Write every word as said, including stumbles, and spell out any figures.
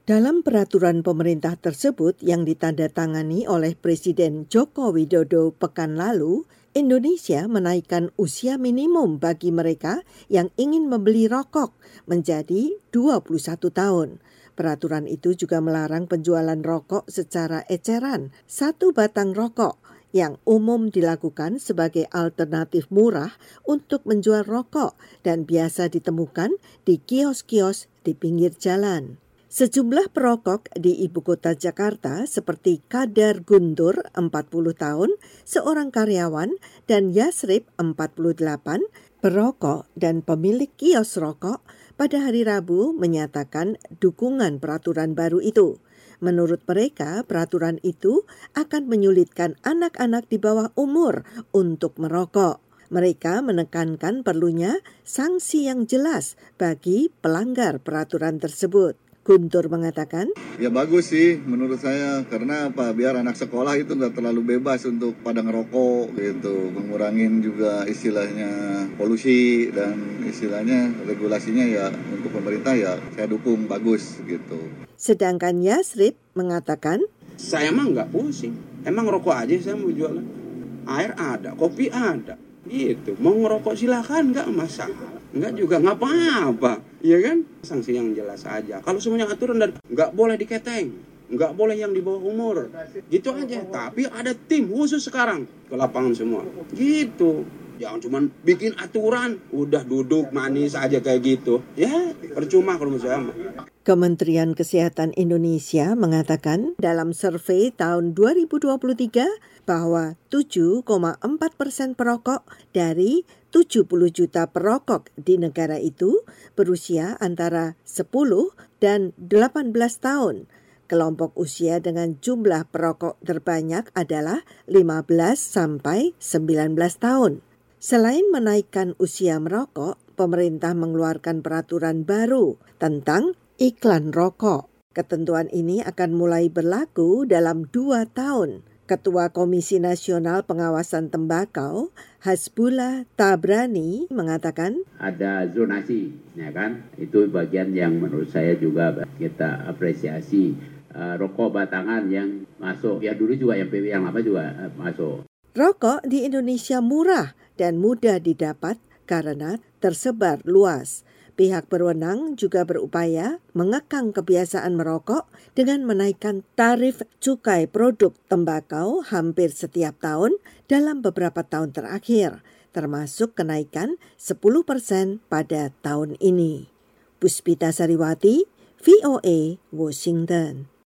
Dalam peraturan pemerintah tersebut yang ditandatangani oleh Presiden Joko Widodo pekan lalu, Indonesia menaikkan usia minimum bagi mereka yang ingin membeli rokok menjadi dua puluh satu tahun. Peraturan itu juga melarang penjualan rokok secara eceran, satu batang rokok yang umum dilakukan sebagai alternatif murah untuk menjual rokok dan biasa ditemukan di kios-kios di pinggir jalan. Sejumlah perokok di ibu kota Jakarta seperti Kadar Guntur, empat puluh tahun, seorang karyawan, dan Yasrib, empat puluh delapan, perokok dan pemilik kios rokok pada hari Rabu menyatakan dukungan peraturan baru itu. Menurut mereka, peraturan itu akan menyulitkan anak-anak di bawah umur untuk merokok. Mereka menekankan perlunya sanksi yang jelas bagi pelanggar peraturan tersebut. Guntur mengatakan, ya bagus sih menurut saya, karena apa, biar anak sekolah itu nggak terlalu bebas untuk pada ngerokok gitu, mengurangin juga istilahnya polusi dan istilahnya regulasinya ya untuk pemerintah ya saya dukung, bagus gitu. Sedangkan Yasrib mengatakan, saya mah nggak pusing, emang rokok aja saya mau jualan, air ada, kopi ada, gitu, mau ngerokok silakan nggak masalah. Enggak juga, nggak apa-apa, ya kan? Sanksi yang jelas aja. Kalau semuanya aturan dan nggak boleh diketeng, nggak boleh yang di bawah umur, gitu aja. Tapi ada tim khusus sekarang ke lapangan semua, gitu. Jangan cuma bikin aturan, udah duduk manis aja kayak gitu. Ya, percuma kalau menurut saya. Kementerian Kesehatan Indonesia mengatakan dalam survei tahun dua ribu dua puluh tiga bahwa tujuh koma empat persen perokok dari tujuh puluh juta perokok di negara itu berusia antara sepuluh dan delapan belas tahun. Kelompok usia dengan jumlah perokok terbanyak adalah lima belas sampai sembilan belas tahun. Selain menaikkan usia merokok, pemerintah mengeluarkan peraturan baru tentang iklan rokok. Ketentuan ini akan mulai berlaku dalam dua tahun. Ketua Komisi Nasional Pengawasan Tembakau, Hasbullah Tabrani, mengatakan, ada zonasi, ya kan? Itu bagian yang menurut saya juga kita apresiasi. Uh, rokok batangan yang masuk, ya dulu juga yang P W yang lama juga uh, masuk. Rokok di Indonesia murah dan mudah didapat karena tersebar luas. Pihak berwenang juga berupaya mengekang kebiasaan merokok dengan menaikkan tarif cukai produk tembakau hampir setiap tahun dalam beberapa tahun terakhir, termasuk kenaikan sepuluh persen pada tahun ini. Puspita Sariwati, V O A, Washington.